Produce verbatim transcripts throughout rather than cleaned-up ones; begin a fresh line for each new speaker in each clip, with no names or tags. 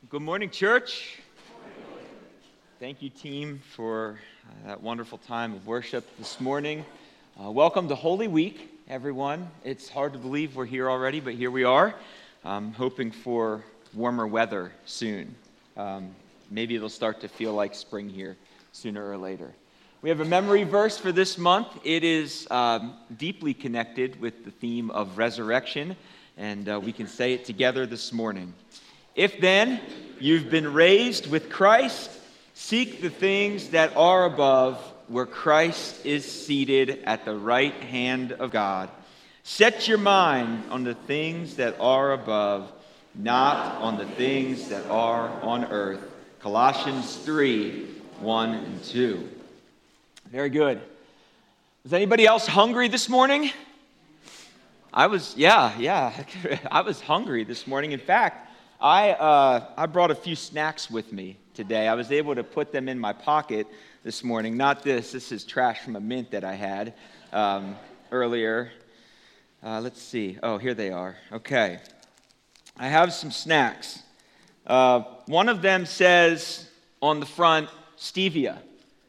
Good morning, church. Thank you, team, for uh, that wonderful time of worship this morning. Uh, welcome to Holy Week, everyone. It's hard to believe we're here already, but here we are. I'm hoping for warmer weather soon. Um, maybe it'll start to feel like spring here sooner or later. We have a memory verse for this month. It is um, deeply connected with the theme of resurrection, and uh, we can say it together this morning. If then you've been raised with Christ, seek the things that are above, where Christ is seated at the right hand of God. Set your mind on the things that are above, not on the things that are on earth. Colossians three, one and two. Very good. Is anybody else hungry this morning? I was, yeah, yeah. I was hungry this morning. In fact, I uh, I brought a few snacks with me today. I was able to put them in my pocket this morning. Not this. This is trash from a mint that I had um, earlier. Uh, let's see. Oh, here they are. Okay. I have some snacks. Uh, one of them says on the front, stevia.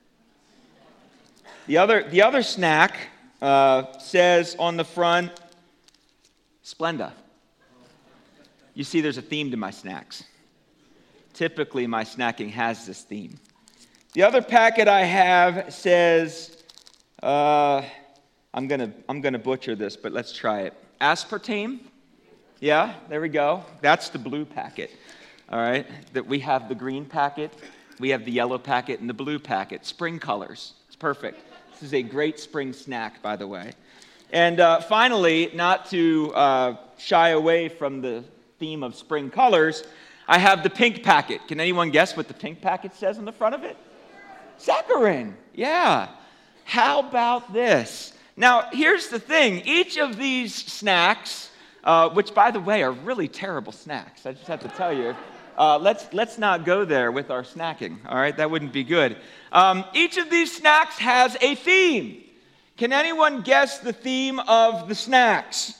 The other, the other snack uh, says on the front, Splenda. You see, there's a theme to my snacks. Typically, my snacking has this theme. The other packet I have says, uh, I'm gonna, I'm gonna butcher this, but let's try it. Aspartame. Yeah, there we go. That's the blue packet. All right, that we have the green packet, we have the yellow packet, and the blue packet. Spring colors. It's perfect. This is a great spring snack, by the way. And uh, finally, not to uh, shy away from the theme of spring colors, I have the pink packet. Can anyone guess what the pink packet says on the front of it? Saccharin. Yeah. How about this? Now, here's the thing. Each of these snacks, uh, which, by the way, are really terrible snacks. I just have to tell you. Uh, let's, let's not go there with our snacking, all right? That wouldn't be good. Um, each of these snacks has a theme. Can anyone guess the theme of the snacks?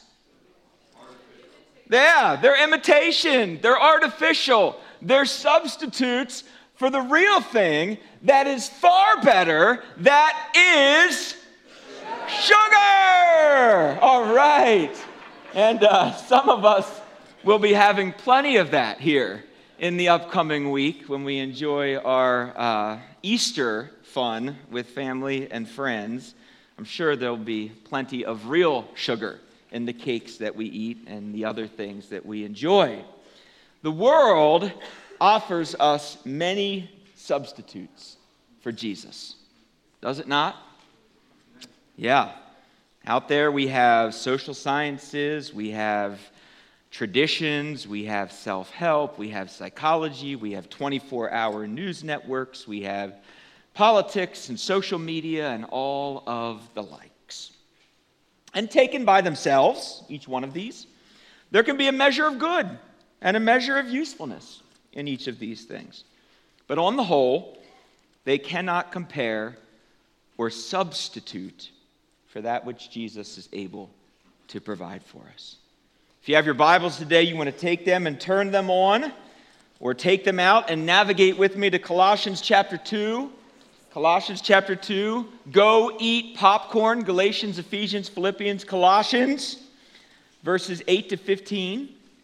Yeah, they're imitation, they're artificial, they're substitutes for the real thing that is far better, that is sugar! All right. And uh, some of us will be having plenty of that here in the upcoming week when we enjoy our uh, Easter fun with family and friends. I'm sure there'll be plenty of real sugar in the cakes that we eat and the other things that we enjoy. The world offers us many substitutes for Jesus, does it not? Yeah. Out there we have social sciences, we have traditions, we have self-help, we have psychology, we have twenty-four hour news networks, we have politics and social media and all of the like. And taken by themselves, each one of these, there can be a measure of good and a measure of usefulness in each of these things. But on the whole, they cannot compare or substitute for that which Jesus is able to provide for us. If you have your Bibles today, you want to take them and turn them on, or take them out and navigate with me to Colossians chapter two. Colossians chapter two, go eat popcorn, Galatians, Ephesians, Philippians, Colossians, verses eight to fifteen,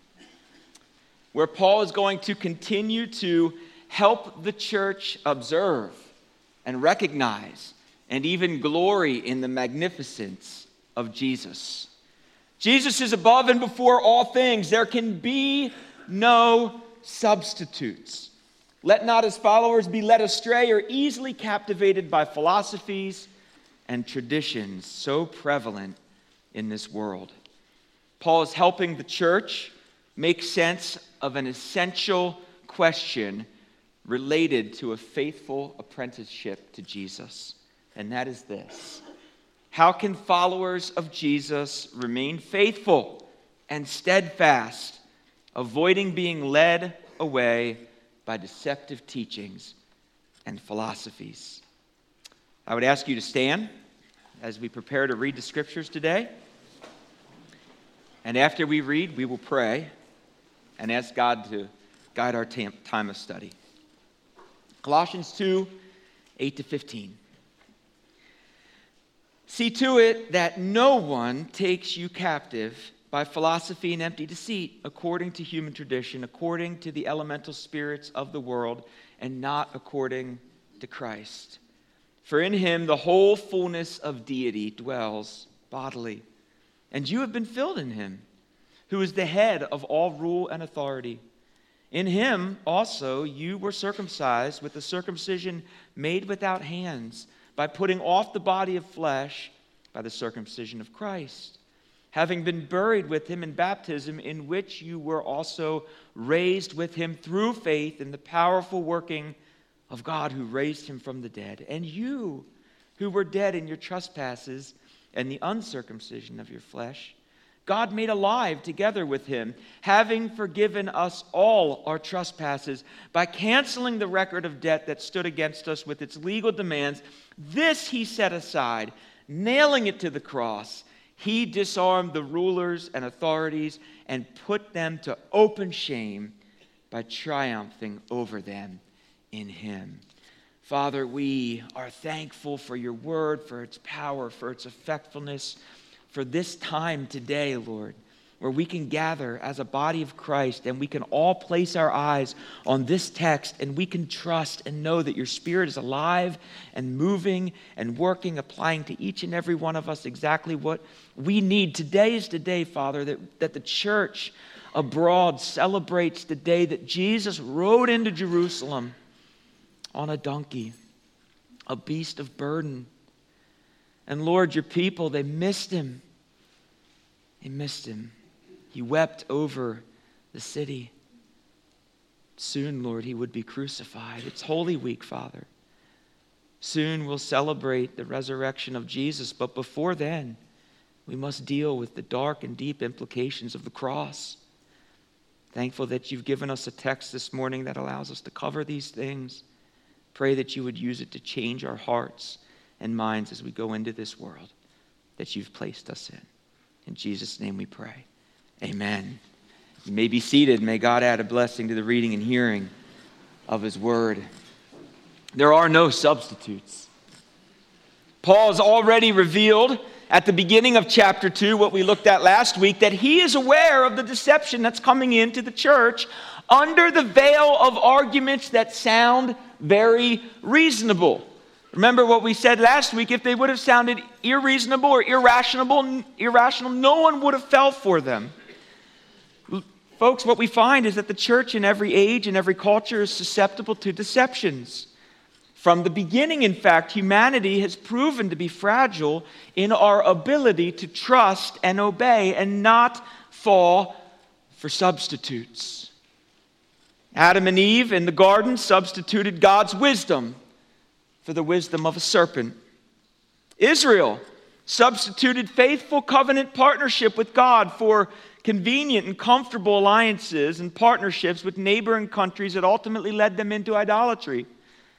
where Paul is going to continue to help the church observe and recognize and even glory in the magnificence of Jesus. Jesus is above and before all things. There can be no substitutes. Let not his followers be led astray or easily captivated by philosophies and traditions so prevalent in this world. Paul is helping the church make sense of an essential question related to a faithful apprenticeship to Jesus. And that is this: how can followers of Jesus remain faithful and steadfast, avoiding being led away by deceptive teachings and philosophies? I would ask you to stand as we prepare to read the scriptures today. And after we read, we will pray and ask God to guide our tam- time of study. Colossians two, eight to fifteen. See to it that no one takes you captive by philosophy and empty deceit, according to human tradition, according to the elemental spirits of the world, and not according to Christ. For in him the whole fullness of deity dwells bodily, and you have been filled in him, who is the head of all rule and authority. In him also you were circumcised with the circumcision made without hands, by putting off the body of flesh by the circumcision of Christ, having been buried with him in baptism, in which you were also raised with him through faith in the powerful working of God who raised him from the dead. And you, who were dead in your trespasses and the uncircumcision of your flesh, God made alive together with him, having forgiven us all our trespasses by canceling the record of debt that stood against us with its legal demands. This he set aside, nailing it to the cross. He disarmed the rulers and authorities and put them to open shame by triumphing over them in him. Father, we are thankful for your word, for its power, for its effectiveness, for this time today, Lord, where we can gather as a body of Christ and we can all place our eyes on this text and we can trust and know that your Spirit is alive and moving and working, applying to each and every one of us exactly what we need. Today is the day, Father, that, that the church abroad celebrates the day that Jesus rode into Jerusalem on a donkey, a beast of burden. And Lord, your people, they missed him. They missed him. He wept over the city. Soon, Lord, he would be crucified. It's Holy Week, Father. Soon we'll celebrate the resurrection of Jesus, but before then, we must deal with the dark and deep implications of the cross. Thankful that you've given us a text this morning that allows us to cover these things. Pray that you would use it to change our hearts and minds as we go into this world that you've placed us in. In Jesus' name we pray. Amen. You may be seated. May God add a blessing to the reading and hearing of his word. There are no substitutes. Paul has already revealed at the beginning of chapter two, what we looked at last week, that he is aware of the deception that's coming into the church under the veil of arguments that sound very reasonable. Remember what we said last week, if they would have sounded unreasonable or irrational, irrational, no one would have fell for them. Folks, what we find is that the church in every age and every culture is susceptible to deceptions. From the beginning, in fact, humanity has proven to be fragile in our ability to trust and obey and not fall for substitutes. Adam and Eve in the garden substituted God's wisdom for the wisdom of a serpent. Israel substituted faithful covenant partnership with God for convenient and comfortable alliances and partnerships with neighboring countries that ultimately led them into idolatry.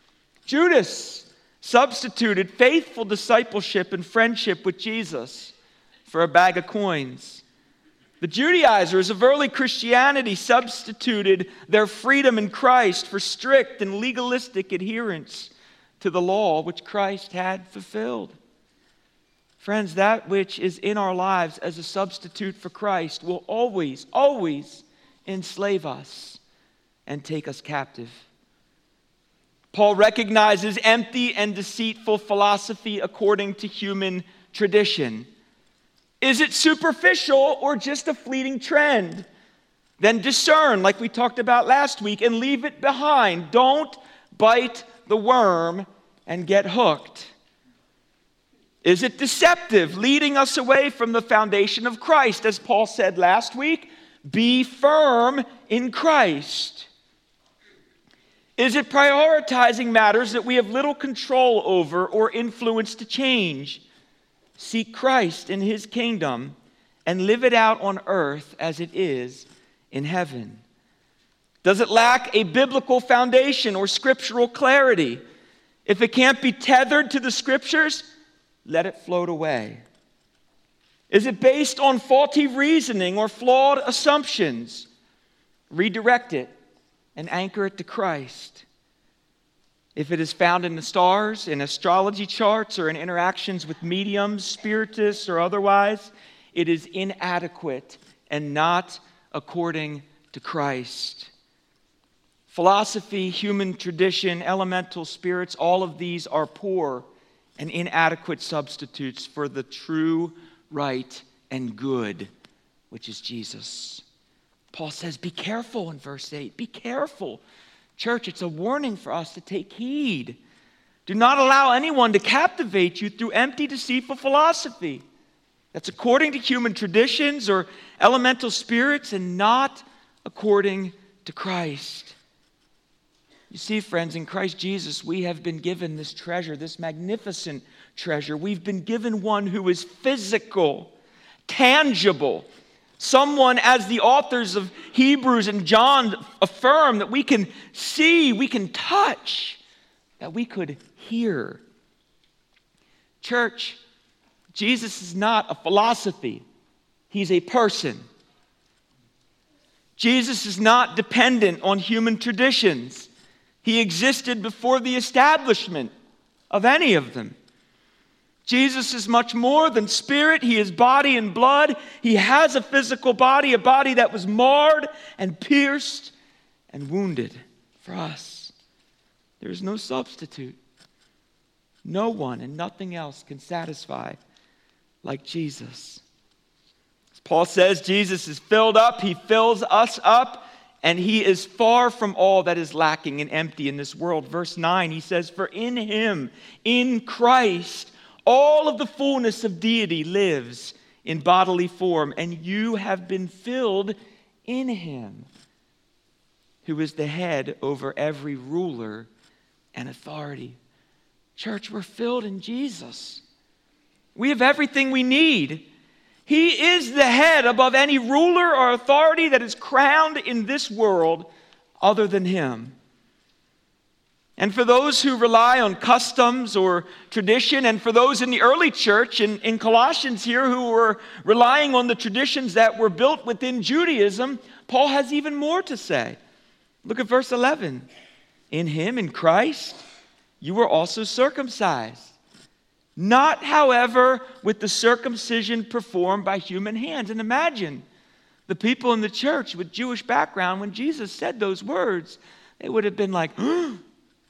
Judas substituted faithful discipleship and friendship with Jesus for a bag of coins. The Judaizers of early Christianity substituted their freedom in Christ for strict and legalistic adherence to the law which Christ had fulfilled. Friends, that which is in our lives as a substitute for Christ will always, always enslave us and take us captive. Paul recognizes empty and deceitful philosophy according to human tradition. Is it superficial or just a fleeting trend? Then discern, like we talked about last week, and leave it behind. Don't bite the worm and get hooked. Is it deceptive, leading us away from the foundation of Christ? As Paul said last week, be firm in Christ. Is it prioritizing matters that we have little control over or influence to change? Seek Christ in his kingdom and live it out on earth as it is in heaven. Does it lack a biblical foundation or scriptural clarity? If it can't be tethered to the scriptures, let it float away. Is it based on faulty reasoning or flawed assumptions? Redirect it and anchor it to Christ. If it is found in the stars, in astrology charts, or in interactions with mediums, spiritists, or otherwise, it is inadequate and not according to Christ. Philosophy, human tradition, elemental spirits, all of these are poor and inadequate substitutes for the true, right, and good, which is Jesus. Paul says, be careful in verse eight. Be careful. Church, it's a warning for us to take heed. Do not allow anyone to captivate you through empty, deceitful philosophy that's according to human traditions or elemental spirits and not according to Christ. You see, friends, in Christ Jesus, we have been given this treasure, this magnificent treasure. We've been given one who is physical, tangible. Someone, as the authors of Hebrews and John affirm, that we can see, we can touch, that we could hear. Church, Jesus is not a philosophy. He's a person. Jesus is not dependent on human traditions. He existed before the establishment of any of them. Jesus is much more than spirit. He is body and blood. He has a physical body, a body that was marred and pierced and wounded for us. There is no substitute. No one and nothing else can satisfy like Jesus. As Paul says, Jesus is filled up. He fills us up, and he is far from all that is lacking and empty in this world. Verse nine, he says, for in him, in Christ, all of the fullness of deity lives in bodily form, and you have been filled in him, who is the head over every ruler and authority. Church, we're filled in Jesus. We have everything we need. He is the head above any ruler or authority that is crowned in this world other than him. And for those who rely on customs or tradition, and for those in the early church in, in Colossians here who were relying on the traditions that were built within Judaism, Paul has even more to say. Look at verse eleven. In him, in Christ, you were also circumcised. Not, however, with the circumcision performed by human hands. And imagine the people in the church with Jewish background, when Jesus said those words, they would have been like, oh,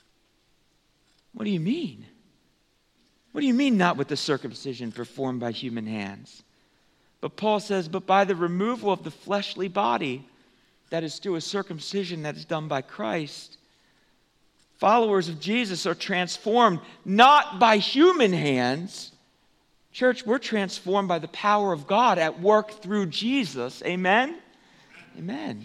what do you mean? What do you mean not with the circumcision performed by human hands? But Paul says, but by the removal of the fleshly body, that is through a circumcision that is done by Christ. Followers of Jesus are transformed not by human hands. Church, we're transformed by the power of God at work through Jesus. Amen? Amen.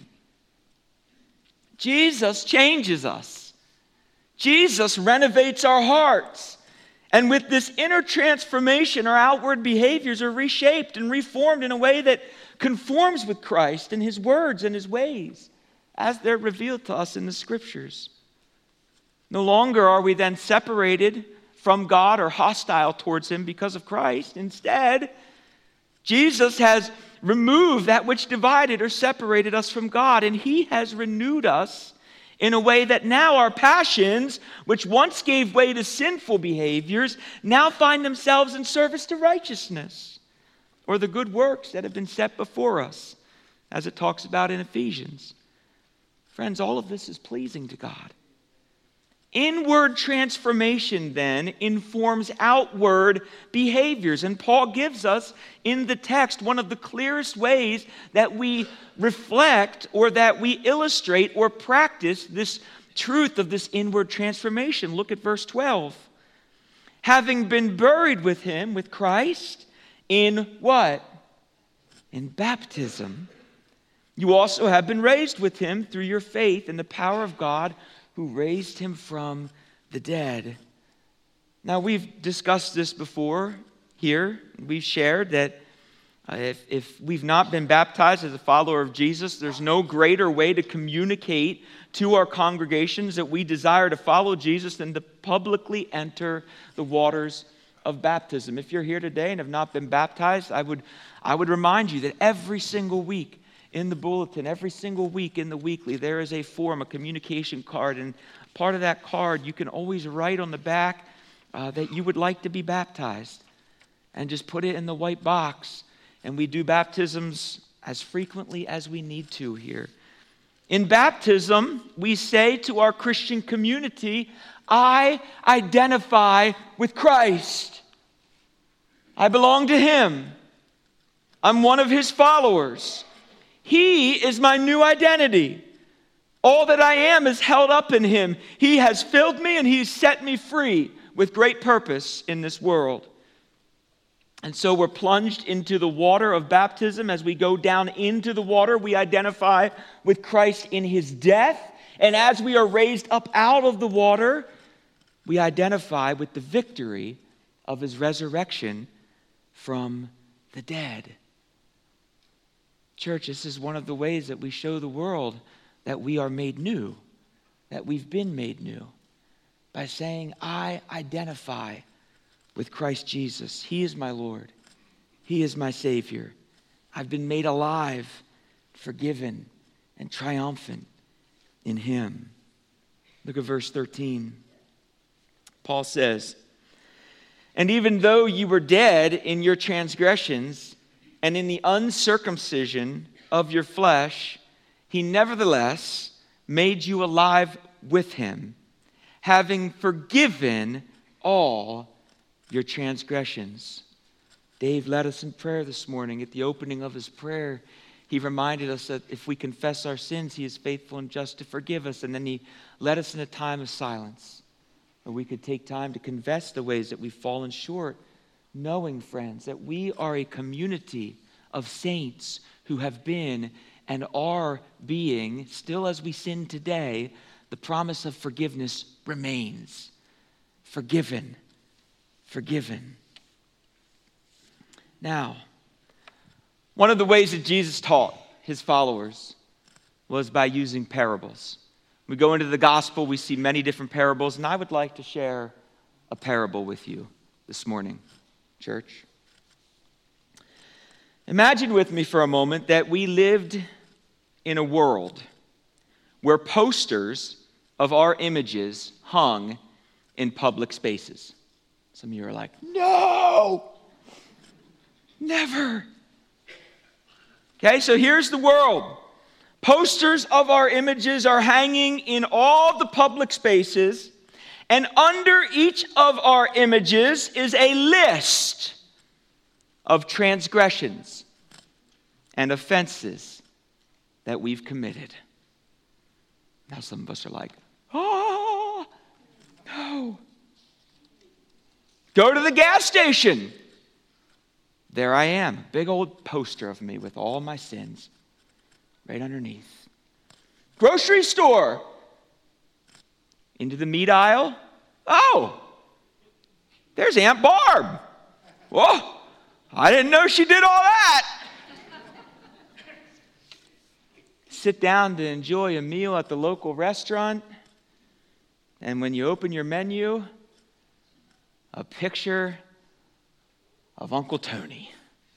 Jesus changes us. Jesus renovates our hearts. And with this inner transformation, our outward behaviors are reshaped and reformed in a way that conforms with Christ and his words and his ways as they're revealed to us in the scriptures. No longer are we then separated from God or hostile towards him because of Christ. Instead, Jesus has removed that which divided or separated us from God, and he has renewed us in a way that now our passions, which once gave way to sinful behaviors, now find themselves in service to righteousness, or the good works that have been set before us, as it talks about in Ephesians. Friends, all of this is pleasing to God. Inward transformation, then, informs outward behaviors. And Paul gives us in the text one of the clearest ways that we reflect or that we illustrate or practice this truth of this inward transformation. Look at verse twelve. Having been buried with him, with Christ, in what? In baptism. You also have been raised with him through your faith in the power of God who raised him from the dead. Now, we've discussed this before here. We've shared that uh, if, if we've not been baptized as a follower of Jesus, there's no greater way to communicate to our congregations that we desire to follow Jesus than to publicly enter the waters of baptism. If you're here today and have not been baptized, I would, I would remind you that every single week in the bulletin, every single week in the weekly, there is a form, a communication card, and part of that card, you can always write on the back uh, that you would like to be baptized, and just put it in the white box. And we do baptisms as frequently as we need to here. In baptism, we say to our Christian community, I identify with Christ. I belong to Him. I'm one of His followers. He is my new identity. All that I am is held up in Him. He has filled me and He's set me free with great purpose in this world. And so we're plunged into the water of baptism. As we go down into the water, we identify with Christ in His death. And as we are raised up out of the water, we identify with the victory of His resurrection from the dead. Church, this is one of the ways that we show the world that we are made new, that we've been made new, by saying, I identify with Christ Jesus. He is my Lord. He is my Savior. I've been made alive, forgiven, and triumphant in Him. Look at verse thirteen. Paul says, and even though you were dead in your transgressions and in the uncircumcision of your flesh, He nevertheless made you alive with Him, having forgiven all your transgressions. Dave led us in prayer this morning. At the opening of his prayer, he reminded us that if we confess our sins, He is faithful and just to forgive us. And then he led us in a time of silence, where we could take time to confess the ways that we've fallen short, knowing, friends, that we are a community of saints who have been and are being, still as we sin today, the promise of forgiveness remains. Forgiven. Forgiven. Now, one of the ways that Jesus taught His followers was by using parables. We go into the gospel, we see many different parables, and I would like to share a parable with you this morning, church. Imagine with me for a moment that we lived in a world where posters of our images hung in public spaces. Some of you are like, no, never. Okay, so here's the world. Posters of our images are hanging in all the public spaces, and under each of our images is a list of transgressions and offenses that we've committed. Now some of us are like, oh, no. Go to the gas station. There I am, big old poster of me with all my sins right underneath. Grocery store. Into the meat aisle. Oh, there's Aunt Barb. Whoa, I didn't know she did all that. Sit down to enjoy a meal at the local restaurant, and when you open your menu, a picture of Uncle Tony.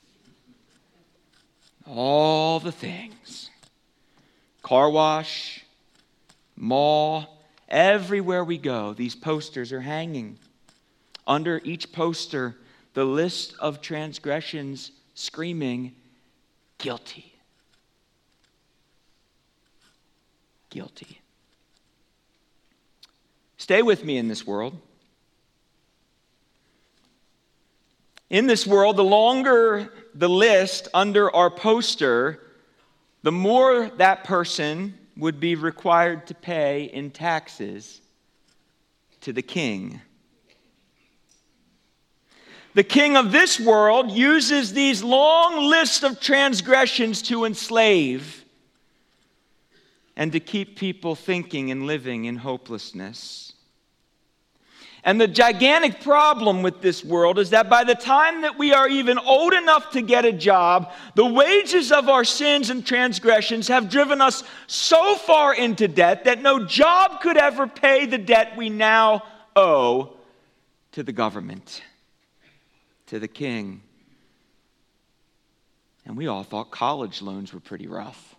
All the things. Car wash, mall, everywhere we go, these posters are hanging. Under each poster, the list of transgressions screaming, guilty. Guilty. Stay with me in this world. In this world, the longer the list under our poster, the more that person would be required to pay in taxes to the king. The king of this world uses these long lists of transgressions to enslave and to keep people thinking and living in hopelessness. And the gigantic problem with this world is that by the time that we are even old enough to get a job, the wages of our sins and transgressions have driven us so far into debt that no job could ever pay the debt we now owe to the government, to the king. And we all thought college loans were pretty rough.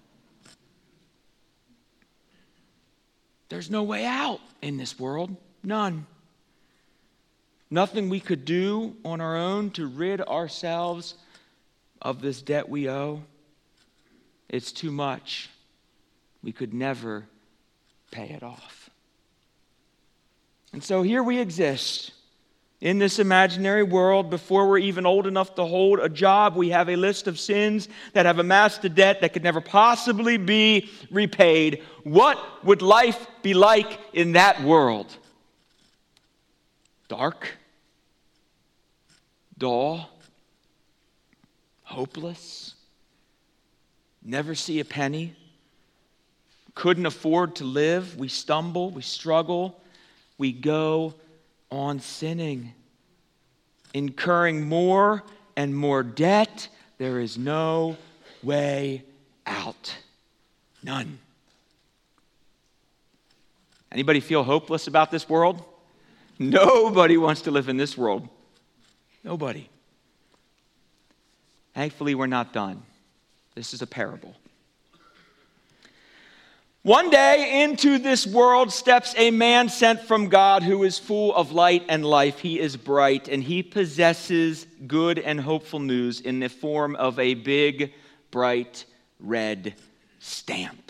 There's no way out in this world. None. Nothing we could do on our own to rid ourselves of this debt we owe. It's too much. We could never pay it off. And so here we exist in this imaginary world. Before we're even old enough to hold a job, we have a list of sins that have amassed a debt that could never possibly be repaid. What would life be like in that world? Dark? Dull? Hopeless? Never see a penny? Couldn't afford to live? We stumble, we struggle, we go on sinning, incurring more and more debt. There is no way out. None. Anybody feel hopeless about this world? Nobody wants to live in this world. Nobody. Thankfully, we're not done. This is a parable. One day into this world steps a man sent from God who is full of light and life. He is bright, and he possesses good and hopeful news in the form of a big, bright, red stamp.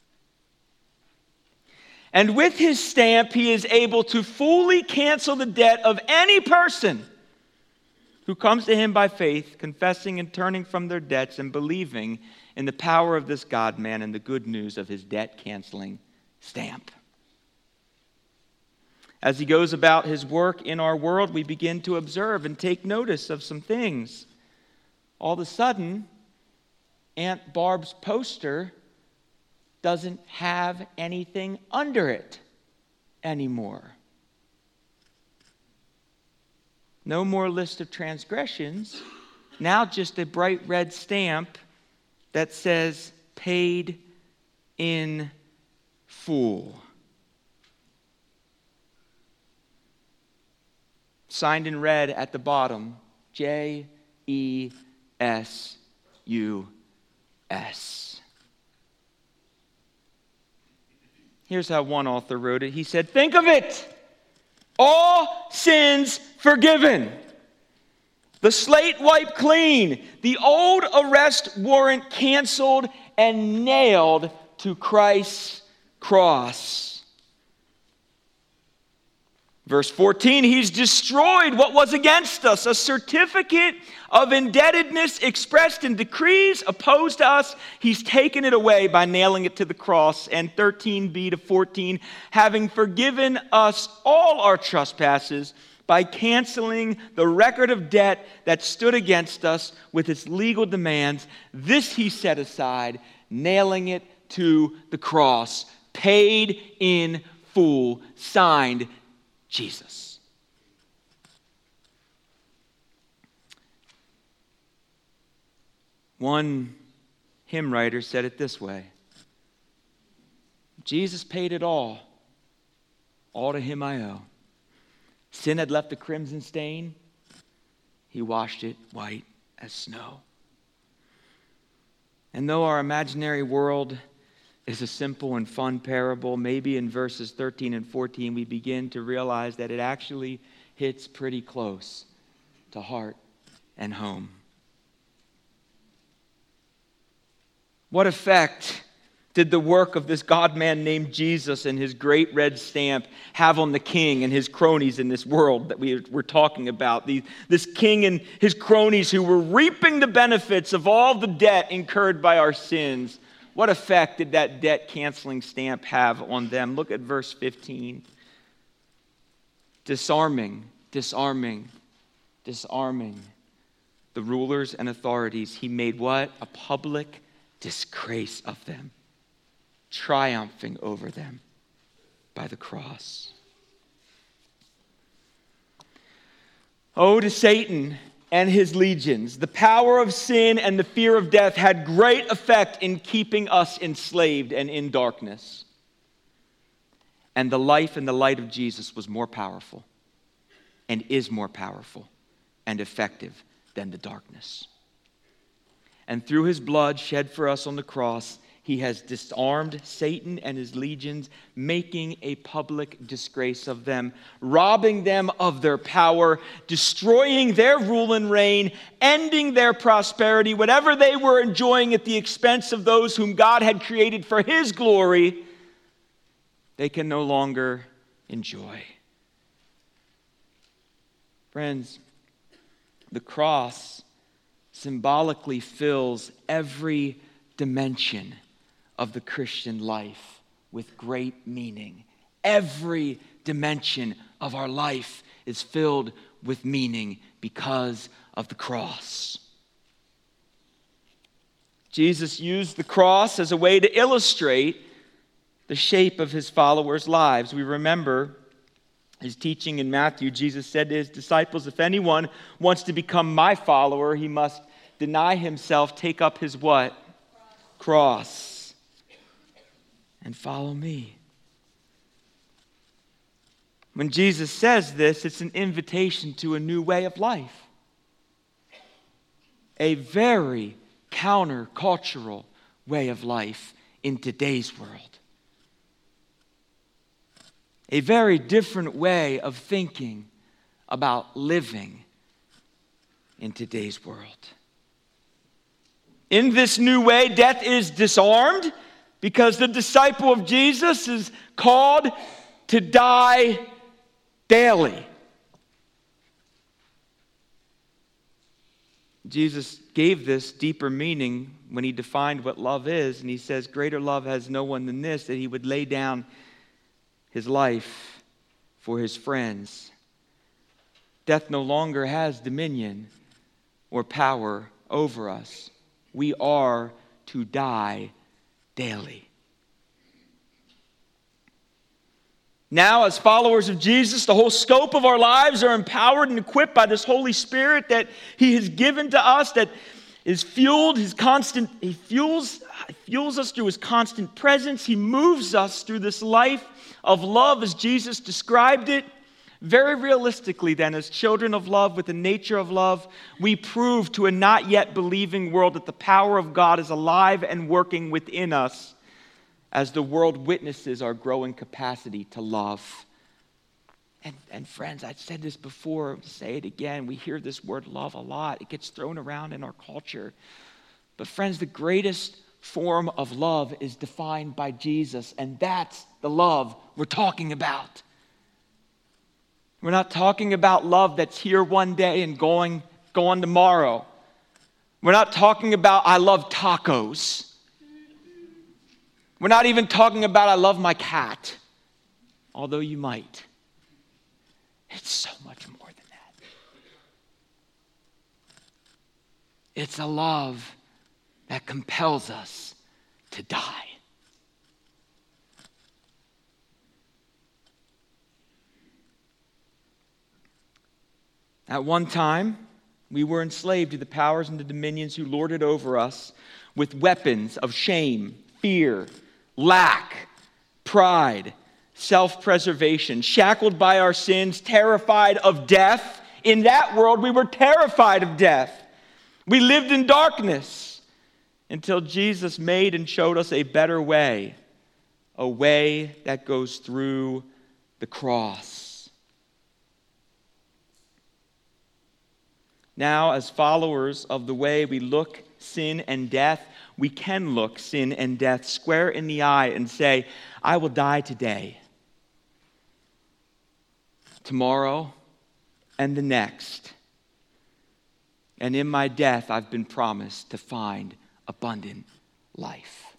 And with his stamp, he is able to fully cancel the debt of any person who comes to him by faith, confessing and turning from their debts and believing in the power of this God-man and the good news of his debt-canceling stamp. As he goes about his work in our world, we begin to observe and take notice of some things. All of a sudden, Aunt Barb's poster doesn't have anything under it anymore. No more list of transgressions. Now just a bright red stamp that says, paid in full. Signed in red at the bottom, J E S U S. Here's how one author wrote it. He said, think of it. All sins forgiven. The slate wiped clean. The old arrest warrant canceled and nailed to Christ's cross. Verse fourteen, he's destroyed what was against us, a certificate of indebtedness expressed in decrees opposed to us. He's taken it away by nailing it to the cross. And thirteen b to fourteen, having forgiven us all our trespasses by canceling the record of debt that stood against us with its legal demands, this he set aside, nailing it to the cross, paid in full, signed Jesus. One hymn writer said it this way: Jesus paid it all. All to him I owe. Sin had left a crimson stain. He washed it white as snow. And though our imaginary world is a simple and fun parable, maybe in verses thirteen and fourteen we begin to realize that it actually hits pretty close to heart and home. What effect did the work of this God-man named Jesus and his great red stamp have on the king and his cronies in this world that we were talking about? The, this king and his cronies who were reaping the benefits of all the debt incurred by our sins. What effect did that debt-canceling stamp have on them? Look at verse fifteen. Disarming, disarming, disarming the rulers and authorities. He made what? A public disgrace of them, triumphing over them by the cross. Oh, to Satan and his legions, the power of sin and the fear of death had great effect in keeping us enslaved and in darkness. And the life and the light of Jesus was more powerful and is more powerful and effective than the darkness. And through his blood shed for us on the cross, he has disarmed Satan and his legions, making a public disgrace of them, robbing them of their power, destroying their rule and reign, ending their prosperity, whatever they were enjoying at the expense of those whom God had created for his glory, they can no longer enjoy. Friends, the cross symbolically fills every dimension of the Christian life with great meaning. Every dimension of our life is filled with meaning because of the cross. Jesus used the cross as a way to illustrate the shape of his followers' lives. We remember his teaching in Matthew. Jesus said to his disciples, if anyone wants to become my follower, he must deny himself, take up his what? Cross. And follow me. When Jesus says this, it's an invitation to a new way of life. A very countercultural way of life in today's world. A very different way of thinking about living in today's world. In this new way, death is disarmed because the disciple of Jesus is called to die daily. Jesus gave this deeper meaning when he defined what love is, and he says, greater love has no one than this, that he would lay down his life for his friends. Death no longer has dominion or power over us. We are to die daily. Now, as followers of Jesus, the whole scope of our lives are empowered and equipped by this Holy Spirit that he has given to us, that is fueled, his constant, he fuels, fuels us through his constant presence. He moves us through this life of love as Jesus described it. Very realistically then, as children of love with the nature of love, we prove to a not yet believing world that the power of God is alive and working within us as the world witnesses our growing capacity to love. And, and friends, I've said this before, I'll say it again, we hear this word love a lot. It gets thrown around in our culture. But friends, the greatest form of love is defined by Jesus, and that's the love we're talking about. We're not talking about love that's here one day and going, going tomorrow. We're not talking about I love tacos. We're not even talking about I love my cat, although you might. It's so much more than that. It's a love that compels us to die. At one time, we were enslaved to the powers and the dominions who lorded over us with weapons of shame, fear, lack, pride, self-preservation, shackled by our sins, terrified of death. In that world, we were terrified of death. We lived in darkness until Jesus made and showed us a better way, a way that goes through the cross. Now, as followers of the way, we look sin and death. We can look sin and death square in the eye and say, I will die today, tomorrow, and the next. And in my death, I've been promised to find abundant life.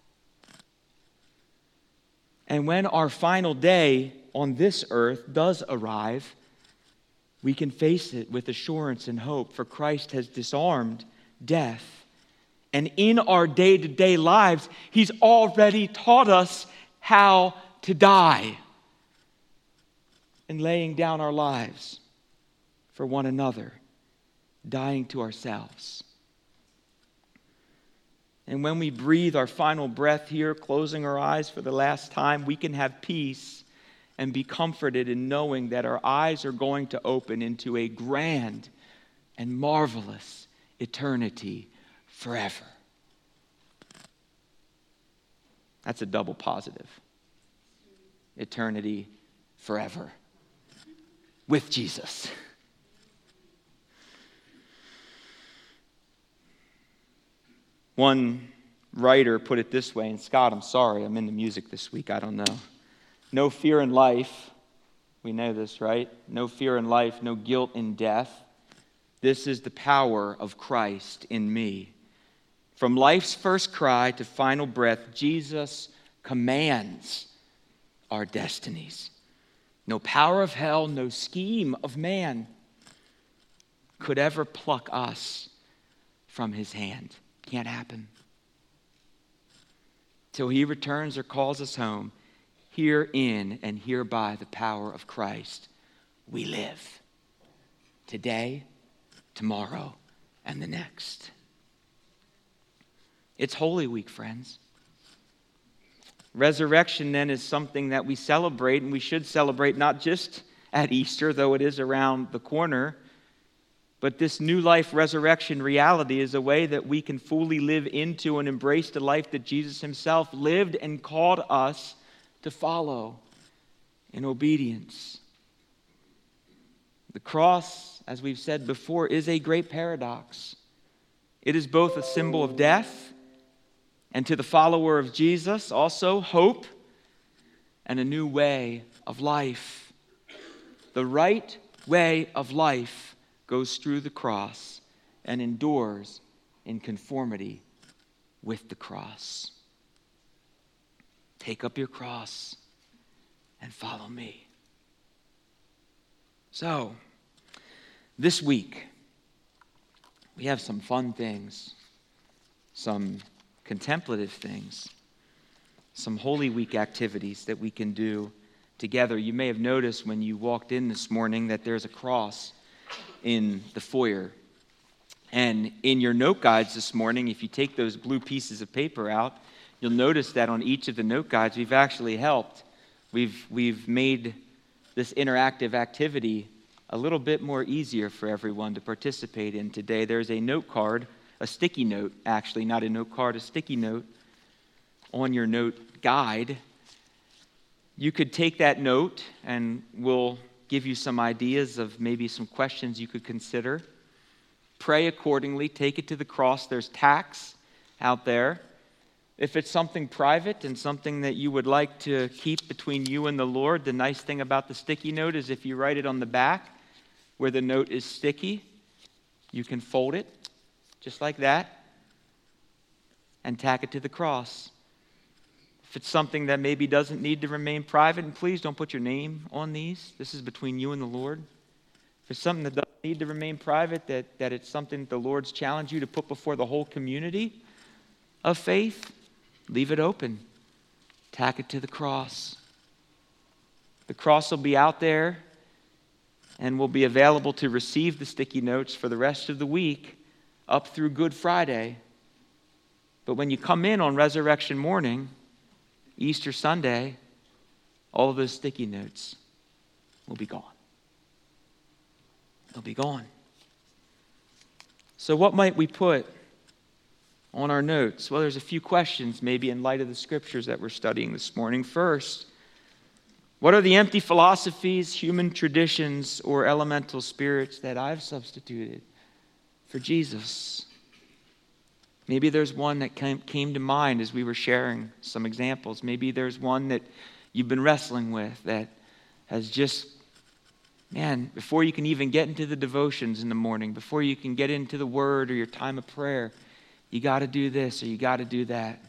And when our final day on this earth does arrive, we can face it with assurance and hope, for Christ has disarmed death. And in our day-to-day lives, he's already taught us how to die and laying down our lives for one another, dying to ourselves. And when we breathe our final breath here, closing our eyes for the last time, we can have peace and be comforted in knowing that our eyes are going to open into a grand and marvelous eternity forever. That's a double positive. Eternity forever with Jesus. One writer put it this way, and Scott, I'm sorry, I'm into music this week, I don't know. No fear in life, we know this, right? No fear in life, no guilt in death. This is the power of Christ in me. From life's first cry to final breath, Jesus commands our destinies. No power of hell, no scheme of man could ever pluck us from his hand. Can't happen. Till he returns or calls us home, herein and hereby the power of Christ, we live. Today, tomorrow, and the next. It's Holy Week, friends. Resurrection, then, is something that we celebrate, and we should celebrate not just at Easter, though it is around the corner, but this new life resurrection reality is a way that we can fully live into and embrace the life that Jesus himself lived and called us to follow in obedience. The cross, as we've said before, is a great paradox. It is both a symbol of death, and to the follower of Jesus, also hope and a new way of life. The right way of life goes through the cross and endures in conformity with the cross. Take up your cross and follow me. So, this week, we have some fun things, some contemplative things, some Holy Week activities that we can do together. You may have noticed when you walked in this morning that there's a cross in the foyer. And in your note guides this morning, if you take those blue pieces of paper out, you'll notice that on each of the note guides, we've actually helped. We've, we've made this interactive activity a little bit more easier for everyone to participate in today. There's a note card, a sticky note, actually, not a note card, a sticky note on your note guide. You could take that note and we'll give you some ideas of maybe some questions you could consider. Pray accordingly. Take it to the cross. There's tacks out there. If it's something private and something that you would like to keep between you and the Lord, the nice thing about the sticky note is if you write it on the back where the note is sticky, you can fold it just like that and tack it to the cross. If it's something that maybe doesn't need to remain private, and please don't put your name on these. This is between you and the Lord. If it's something that doesn't need to remain private, that, that it's something that the Lord's challenged you to put before the whole community of faith, leave it open. Tack it to the cross. The cross will be out there and will be available to receive the sticky notes for the rest of the week up through Good Friday. But when you come in on Resurrection morning, Easter Sunday, all of those sticky notes will be gone. They'll be gone. So what might we put on our notes? Well, there's a few questions maybe in light of the scriptures that we're studying this morning. First, what are the empty philosophies, human traditions, or elemental spirits that I've substituted for Jesus? Maybe there's one that came, came to mind as we were sharing some examples. Maybe there's one that you've been wrestling with that has just, man, before you can even get into the devotions in the morning, before you can get into the word or your time of prayer, you got to do this or you got to do that.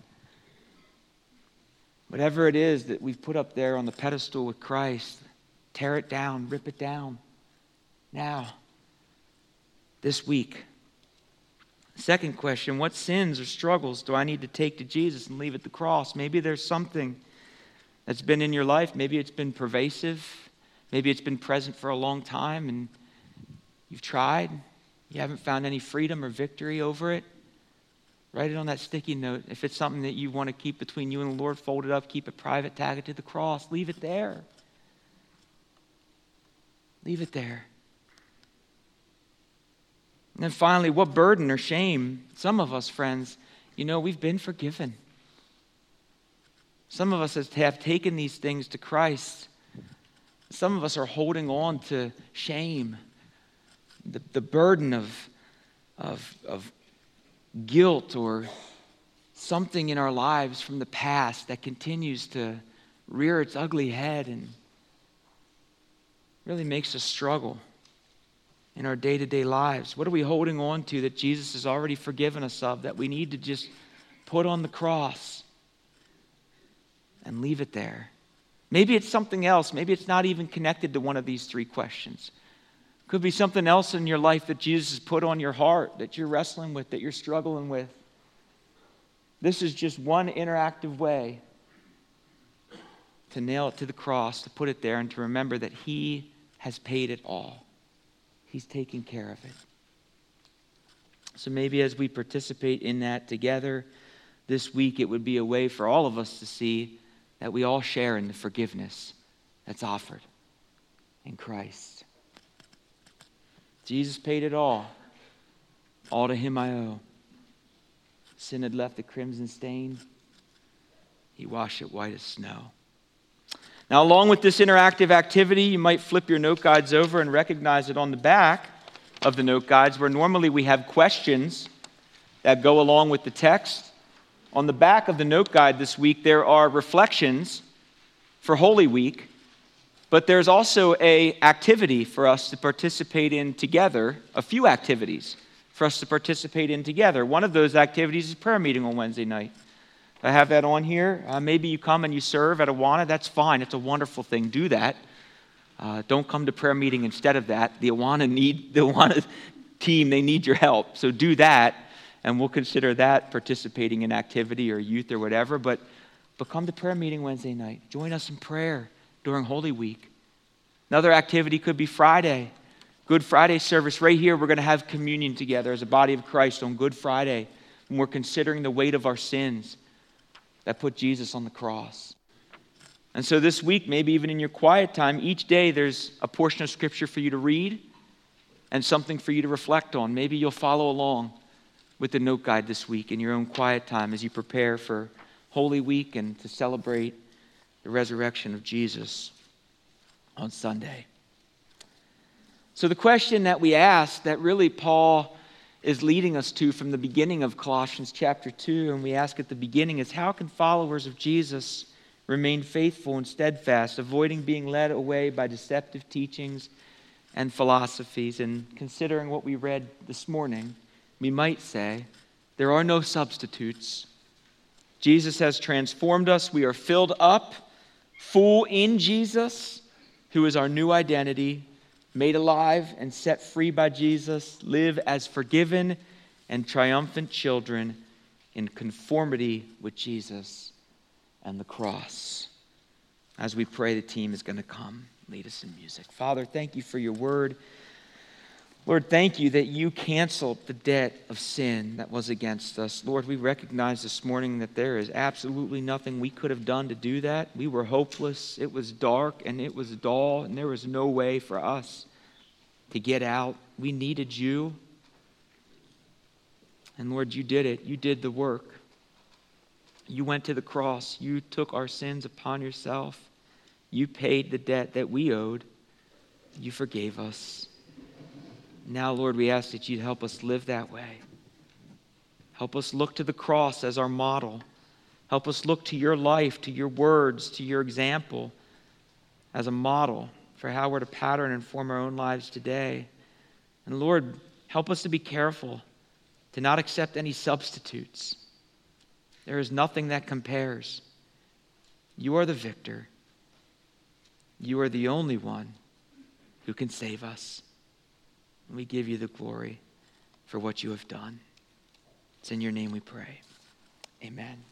Whatever it is that we've put up there on the pedestal with Christ, tear it down, rip it down. Now, this week. Second question, what sins or struggles do I need to take to Jesus and leave at the cross? Maybe there's something that's been in your life. Maybe it's been pervasive. Maybe it's been present for a long time and you've tried. You haven't found any freedom or victory over it. Write it on that sticky note. If it's something that you want to keep between you and the Lord, fold it up, keep it private, tag it to the cross. Leave it there. Leave it there. And then finally, what burden or shame? Some of us, friends, you know, we've been forgiven. Some of us have taken these things to Christ. Some of us are holding on to shame, the, the burden of, of, of guilt or something in our lives from the past that continues to rear its ugly head and really makes us struggle in our day-to-day lives. What are we holding on to that Jesus has already forgiven us of, that we need to just put on the cross and leave it there? Maybe it's something else. Maybe it's not even connected to one of these three questions. It could be something else in your life that Jesus has put on your heart, that you're wrestling with, that you're struggling with. This is just one interactive way to nail it to the cross, to put it there, and to remember that He has paid it all. He's taken care of it. So maybe as we participate in that together this week, it would be a way for all of us to see that we all share in the forgiveness that's offered in Christ. Jesus paid it all. All to Him I owe. Sin had left the crimson stain. He washed it white as snow. Now, along with this interactive activity, you might flip your note guides over and recognize it on the back of the note guides, where normally we have questions that go along with the text. On the back of the note guide this week, there are reflections for Holy Week, but there's also an activity for us to participate in together, a few activities for us to participate in together. One of those activities is prayer meeting on Wednesday night. I have that on here. Uh, maybe you come and you serve at Awana. That's fine. It's a wonderful thing. Do that. Uh, don't come to prayer meeting instead of that. The Awana need the Awana team. They need your help. So do that, and we'll consider that participating in activity or youth or whatever. But but come to prayer meeting Wednesday night. Join us in prayer during Holy Week. Another activity could be Friday. Good Friday service right here. We're going to have communion together as a body of Christ on Good Friday, when we're considering the weight of our sins that put Jesus on the cross. And so this week, maybe even in your quiet time, each day there's a portion of Scripture for you to read and something for you to reflect on. Maybe you'll follow along with the note guide this week in your own quiet time as you prepare for Holy Week and to celebrate the resurrection of Jesus on Sunday. So the question that we ask, that really Paul is leading us to from the beginning of Colossians chapter two, and we ask at the beginning, is how can followers of Jesus remain faithful and steadfast, avoiding being led away by deceptive teachings and philosophies? And considering what we read this morning, we might say there are no substitutes. Jesus has transformed us. We are filled up, full in Jesus, who is our new identity, made alive and set free by Jesus, live as forgiven and triumphant children in conformity with Jesus and the cross. As we pray, the team is going to come lead us in music. Father, thank you for your word. Lord, thank you that you canceled the debt of sin that was against us. Lord, we recognize this morning that there is absolutely nothing we could have done to do that. We were hopeless. It was dark and it was dull, and there was no way for us to get out. We needed you. And Lord, you did it. You did the work. You went to the cross. You took our sins upon yourself. You paid the debt that we owed. You forgave us. Now, Lord, we ask that you'd help us live that way. Help us look to the cross as our model. Help us look to your life, to your words, to your example as a model for how we're to pattern and form our own lives today. And Lord, help us to be careful to not accept any substitutes. There is nothing that compares. You are the victor. You are the only one who can save us. And we give you the glory for what you have done. It's in your name we pray. Amen.